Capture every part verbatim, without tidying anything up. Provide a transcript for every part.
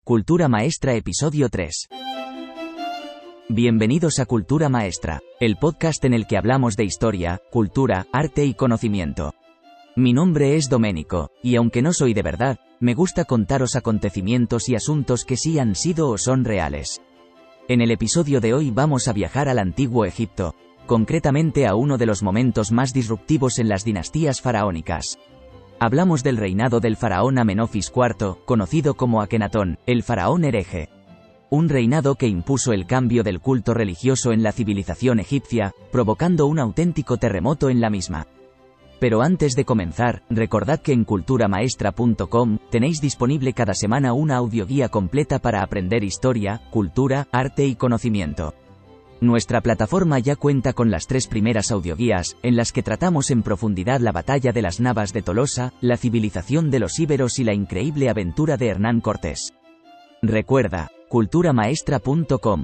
Cultura Maestra Episodio tres. Bienvenidos a Cultura Maestra, el podcast en el que hablamos de historia, cultura, arte y conocimiento. Mi nombre es Doménico, y aunque no soy de verdad, me gusta contaros acontecimientos y asuntos que sí han sido o son reales. En el episodio de hoy vamos a viajar al antiguo Egipto, concretamente a uno de los momentos más disruptivos en las dinastías faraónicas. Hablamos del reinado del faraón Amenofis cuarto, conocido como Akenatón, el faraón hereje. Un reinado que impuso el cambio del culto religioso en la civilización egipcia, provocando un auténtico terremoto en la misma. Pero antes de comenzar, recordad que en cultura maestra punto com tenéis disponible cada semana una audioguía completa para aprender historia, cultura, arte y conocimiento. Nuestra plataforma ya cuenta con las tres primeras audioguías, en las que tratamos en profundidad la batalla de las Navas de Tolosa, la civilización de los íberos y la increíble aventura de Hernán Cortés. Recuerda, cultura maestra punto com.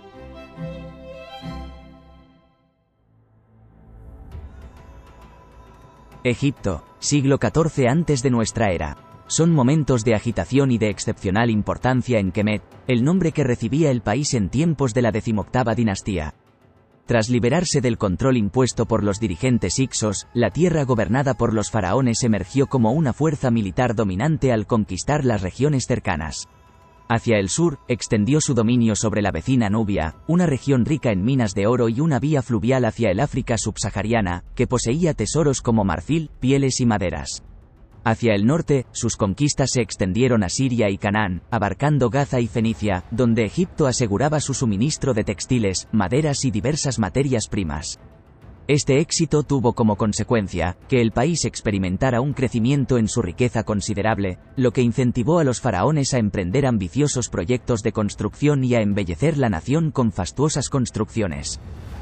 Egipto, siglo catorce antes de nuestra era. Son momentos de agitación y de excepcional importancia en Kemet, el nombre que recibía el país en tiempos de la decimoctava dinastía. Tras liberarse del control impuesto por los dirigentes hicsos, la tierra gobernada por los faraones emergió como una fuerza militar dominante al conquistar las regiones cercanas. Hacia el sur, extendió su dominio sobre la vecina Nubia, una región rica en minas de oro y una vía fluvial hacia el África subsahariana, que poseía tesoros como marfil, pieles y maderas. Hacia el norte, sus conquistas se extendieron a Siria y Canaán, abarcando Gaza y Fenicia, donde Egipto aseguraba su suministro de textiles, maderas y diversas materias primas. Este éxito tuvo como consecuencia que el país experimentara un crecimiento en su riqueza considerable, lo que incentivó a los faraones a emprender ambiciosos proyectos de construcción y a embellecer la nación con fastuosas construcciones.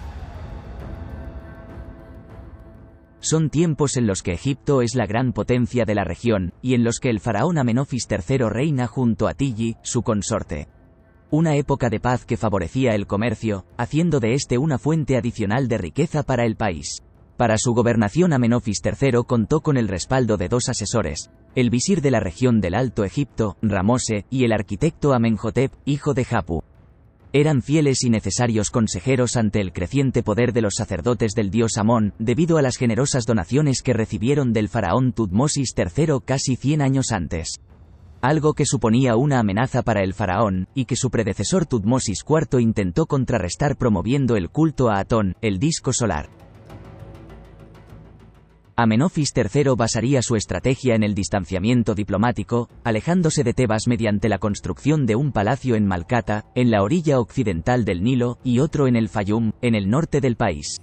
Son tiempos en los que Egipto es la gran potencia de la región, y en los que el faraón Amenofis tercero reina junto a Tigi, su consorte. Una época de paz que favorecía el comercio, haciendo de este una fuente adicional de riqueza para el país. Para su gobernación Amenofis tercero contó con el respaldo de dos asesores, el visir de la región del Alto Egipto, Ramose, y el arquitecto Amenhotep, hijo de Hapu. Eran fieles y necesarios consejeros ante el creciente poder de los sacerdotes del dios Amón, debido a las generosas donaciones que recibieron del faraón Tutmosis tercero casi cien años antes. Algo que suponía una amenaza para el faraón, y que su predecesor Tutmosis cuarto intentó contrarrestar promoviendo el culto a Atón, el disco solar. Amenofis tercero basaría su estrategia en el distanciamiento diplomático, alejándose de Tebas mediante la construcción de un palacio en Malcata, en la orilla occidental del Nilo, y otro en el Fayum, en el norte del país.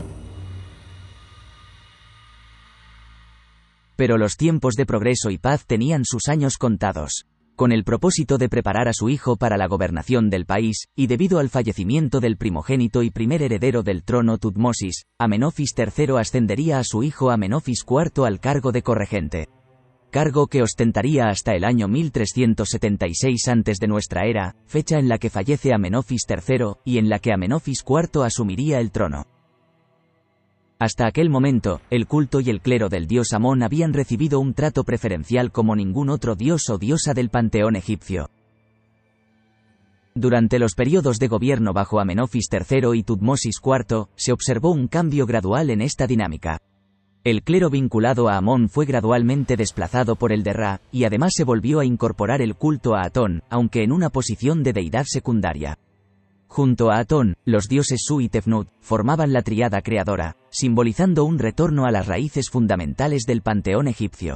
Pero los tiempos de progreso y paz tenían sus años contados. Con el propósito de preparar a su hijo para la gobernación del país, y debido al fallecimiento del primogénito y primer heredero del trono Tutmosis, Amenofis tercero ascendería a su hijo Amenofis cuarto al cargo de corregente. Cargo que ostentaría hasta el año mil trescientos setenta y seis antes de nuestra era, fecha en la que fallece Amenofis tercero, y en la que Amenofis cuarto asumiría el trono. Hasta aquel momento, el culto y el clero del dios Amón habían recibido un trato preferencial como ningún otro dios o diosa del panteón egipcio. Durante los periodos de gobierno bajo Amenofis tercero y Tutmosis cuarto, se observó un cambio gradual en esta dinámica. El clero vinculado a Amón fue gradualmente desplazado por el de Ra, y además se volvió a incorporar el culto a Atón, aunque en una posición de deidad secundaria. Junto a Atón, los dioses Su y Tefnut formaban la tríada creadora, simbolizando un retorno a las raíces fundamentales del panteón egipcio.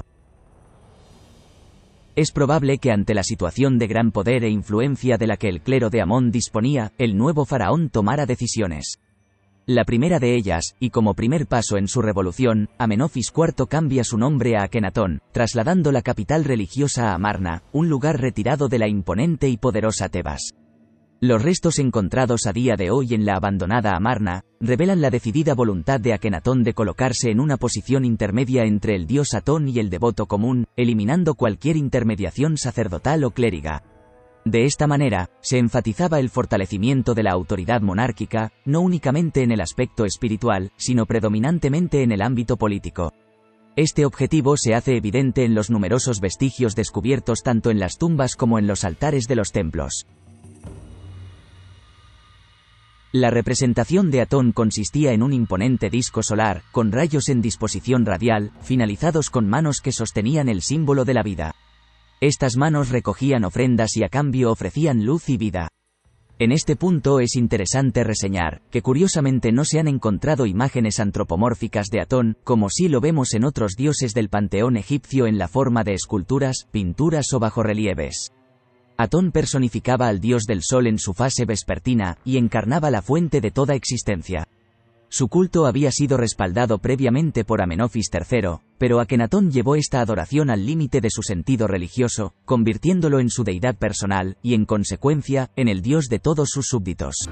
Es probable que ante la situación de gran poder e influencia de la que el clero de Amón disponía, el nuevo faraón tomara decisiones. La primera de ellas, y como primer paso en su revolución, Amenofis cuarto cambia su nombre a Akenatón, trasladando la capital religiosa a Amarna, un lugar retirado de la imponente y poderosa Tebas. Los restos encontrados a día de hoy en la abandonada Amarna, revelan la decidida voluntad de Akenatón de colocarse en una posición intermedia entre el dios Atón y el devoto común, eliminando cualquier intermediación sacerdotal o clériga. De esta manera, se enfatizaba el fortalecimiento de la autoridad monárquica, no únicamente en el aspecto espiritual, sino predominantemente en el ámbito político. Este objetivo se hace evidente en los numerosos vestigios descubiertos tanto en las tumbas como en los altares de los templos. La representación de Atón consistía en un imponente disco solar, con rayos en disposición radial, finalizados con manos que sostenían el símbolo de la vida. Estas manos recogían ofrendas y a cambio ofrecían luz y vida. En este punto es interesante reseñar, que curiosamente no se han encontrado imágenes antropomórficas de Atón, como sí lo vemos en otros dioses del panteón egipcio en la forma de esculturas, pinturas o bajorrelieves. Atón personificaba al dios del sol en su fase vespertina, y encarnaba la fuente de toda existencia. Su culto había sido respaldado previamente por Amenofis tercero, pero Akenatón llevó esta adoración al límite de su sentido religioso, convirtiéndolo en su deidad personal, y en consecuencia, en el dios de todos sus súbditos.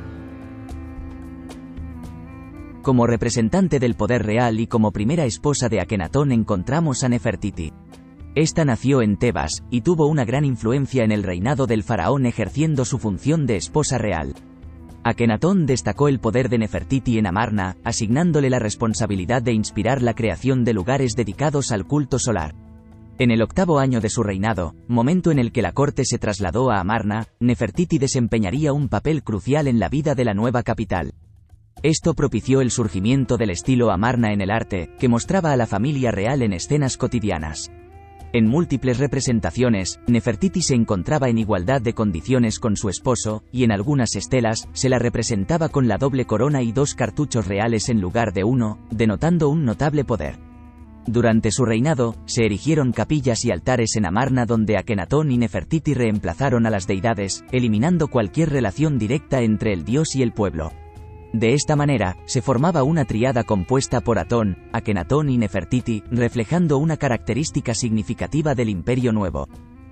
Como representante del poder real y como primera esposa de Akenatón encontramos a Nefertiti. Esta nació en Tebas, y tuvo una gran influencia en el reinado del faraón ejerciendo su función de esposa real. Akenatón destacó el poder de Nefertiti en Amarna, asignándole la responsabilidad de inspirar la creación de lugares dedicados al culto solar. En el octavo año de su reinado, momento en el que la corte se trasladó a Amarna, Nefertiti desempeñaría un papel crucial en la vida de la nueva capital. Esto propició el surgimiento del estilo Amarna en el arte, que mostraba a la familia real en escenas cotidianas. En múltiples representaciones, Nefertiti se encontraba en igualdad de condiciones con su esposo, y en algunas estelas, se la representaba con la doble corona y dos cartuchos reales en lugar de uno, denotando un notable poder. Durante su reinado, se erigieron capillas y altares en Amarna donde Akenatón y Nefertiti reemplazaron a las deidades, eliminando cualquier relación directa entre el dios y el pueblo. De esta manera, se formaba una tríada compuesta por Atón, Akenatón y Nefertiti, reflejando una característica significativa del Imperio Nuevo.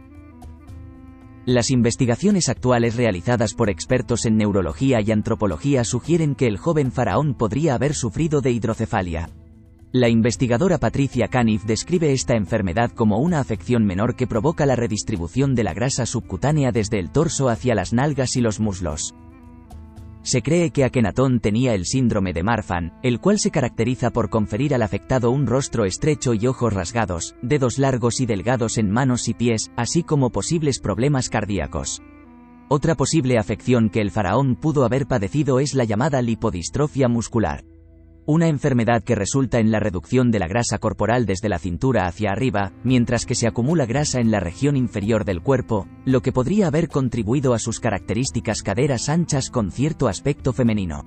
Las investigaciones actuales realizadas por expertos en neurología y antropología sugieren que el joven faraón podría haber sufrido de hidrocefalia. La investigadora Patricia Caniff describe esta enfermedad como una afección menor que provoca la redistribución de la grasa subcutánea desde el torso hacia las nalgas y los muslos. Se cree que Akenatón tenía el síndrome de Marfan, el cual se caracteriza por conferir al afectado un rostro estrecho y ojos rasgados, dedos largos y delgados en manos y pies, así como posibles problemas cardíacos. Otra posible afección que el faraón pudo haber padecido es la llamada lipodistrofia muscular. Una enfermedad que resulta en la reducción de la grasa corporal desde la cintura hacia arriba, mientras que se acumula grasa en la región inferior del cuerpo, lo que podría haber contribuido a sus características caderas anchas con cierto aspecto femenino.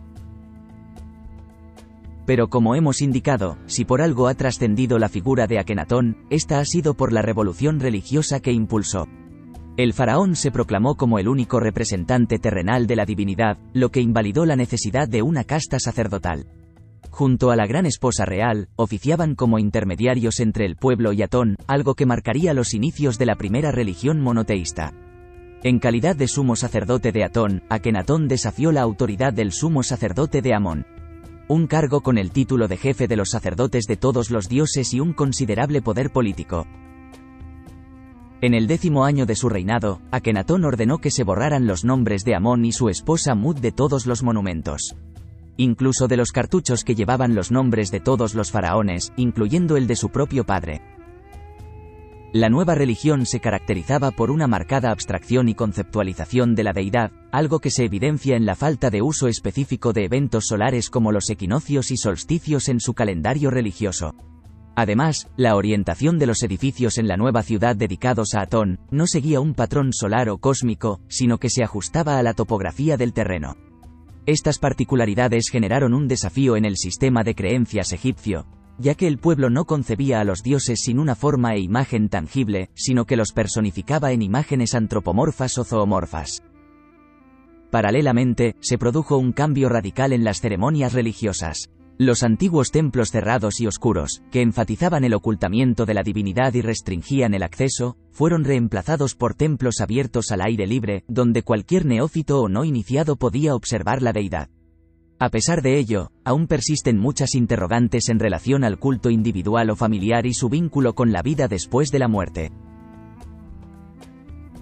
Pero como hemos indicado, si por algo ha trascendido la figura de Akenatón, esta ha sido por la revolución religiosa que impulsó. El faraón se proclamó como el único representante terrenal de la divinidad, lo que invalidó la necesidad de una casta sacerdotal. Junto a la gran esposa real, oficiaban como intermediarios entre el pueblo y Atón, algo que marcaría los inicios de la primera religión monoteísta. En calidad de sumo sacerdote de Atón, Akenatón desafió la autoridad del sumo sacerdote de Amón. Un cargo con el título de jefe de los sacerdotes de todos los dioses y un considerable poder político. En el décimo año de su reinado, Akenatón ordenó que se borraran los nombres de Amón y su esposa Mut de todos los monumentos. Incluso de los cartuchos que llevaban los nombres de todos los faraones, incluyendo el de su propio padre. La nueva religión se caracterizaba por una marcada abstracción y conceptualización de la deidad, algo que se evidencia en la falta de uso específico de eventos solares como los equinoccios y solsticios en su calendario religioso. Además, la orientación de los edificios en la nueva ciudad dedicados a Atón, no seguía un patrón solar o cósmico, sino que se ajustaba a la topografía del terreno. Estas particularidades generaron un desafío en el sistema de creencias egipcio, ya que el pueblo no concebía a los dioses sin una forma e imagen tangible, sino que los personificaba en imágenes antropomorfas o zoomorfas. Paralelamente, se produjo un cambio radical en las ceremonias religiosas. Los antiguos templos cerrados y oscuros, que enfatizaban el ocultamiento de la divinidad y restringían el acceso, fueron reemplazados por templos abiertos al aire libre, donde cualquier neófito o no iniciado podía observar la deidad. A pesar de ello, aún persisten muchas interrogantes en relación al culto individual o familiar y su vínculo con la vida después de la muerte.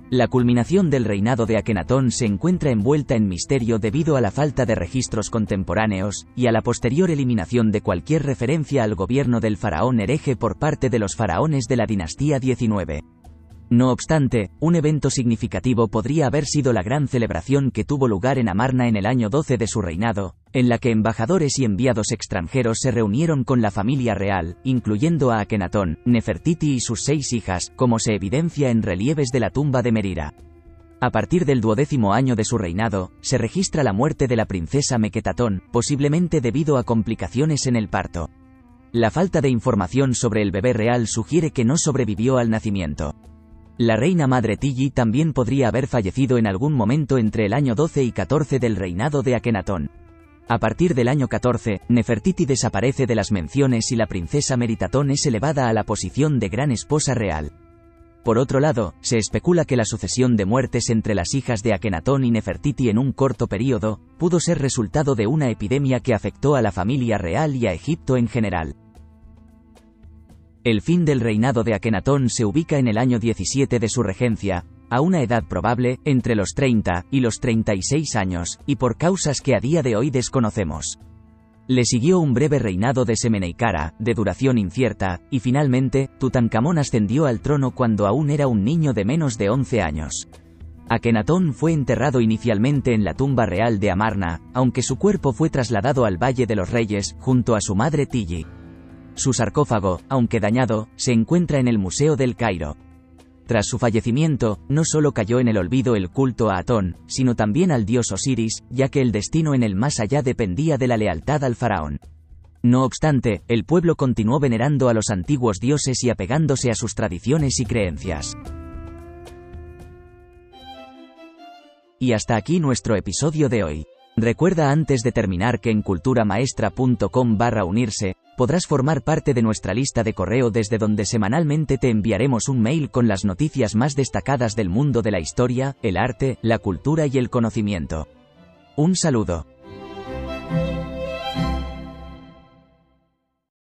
La culminación del reinado de Akenatón se encuentra envuelta en misterio debido a la falta de registros contemporáneos, y a la posterior eliminación de cualquier referencia al gobierno del faraón hereje por parte de los faraones de la dinastía diecinueve. No obstante, un evento significativo podría haber sido la gran celebración que tuvo lugar en Amarna en el año doce de su reinado, en la que embajadores y enviados extranjeros se reunieron con la familia real, incluyendo a Akenatón, Nefertiti y sus seis hijas, como se evidencia en relieves de la tumba de Merira. A partir del duodécimo año de su reinado, se registra la muerte de la princesa Meketatón, posiblemente debido a complicaciones en el parto. La falta de información sobre el bebé real sugiere que no sobrevivió al nacimiento. La reina madre Tiji también podría haber fallecido en algún momento entre el año doce y catorce del reinado de Akenatón. A partir del año catorce, Nefertiti desaparece de las menciones y la princesa Meritatón es elevada a la posición de gran esposa real. Por otro lado, se especula que la sucesión de muertes entre las hijas de Akenatón y Nefertiti en un corto período, pudo ser resultado de una epidemia que afectó a la familia real y a Egipto en general. El fin del reinado de Akenatón se ubica en el año diecisiete de su regencia, a una edad probable, entre los treinta y los treinta y seis años, y por causas que a día de hoy desconocemos. Le siguió un breve reinado de Semeneicara, de duración incierta, y finalmente, Tutankamón ascendió al trono cuando aún era un niño de menos de once años. Akenatón fue enterrado inicialmente en la tumba real de Amarna, aunque su cuerpo fue trasladado al Valle de los Reyes, junto a su madre Tiji. Su sarcófago, aunque dañado, se encuentra en el Museo del Cairo. Tras su fallecimiento, no solo cayó en el olvido el culto a Atón, sino también al dios Osiris, ya que el destino en el más allá dependía de la lealtad al faraón. No obstante, el pueblo continuó venerando a los antiguos dioses y apegándose a sus tradiciones y creencias. Y hasta aquí nuestro episodio de hoy. Recuerda antes de terminar que en culturamaestra punto com barra unirse, podrás formar parte de nuestra lista de correo desde donde semanalmente te enviaremos un mail con las noticias más destacadas del mundo de la historia, el arte, la cultura y el conocimiento. Un saludo.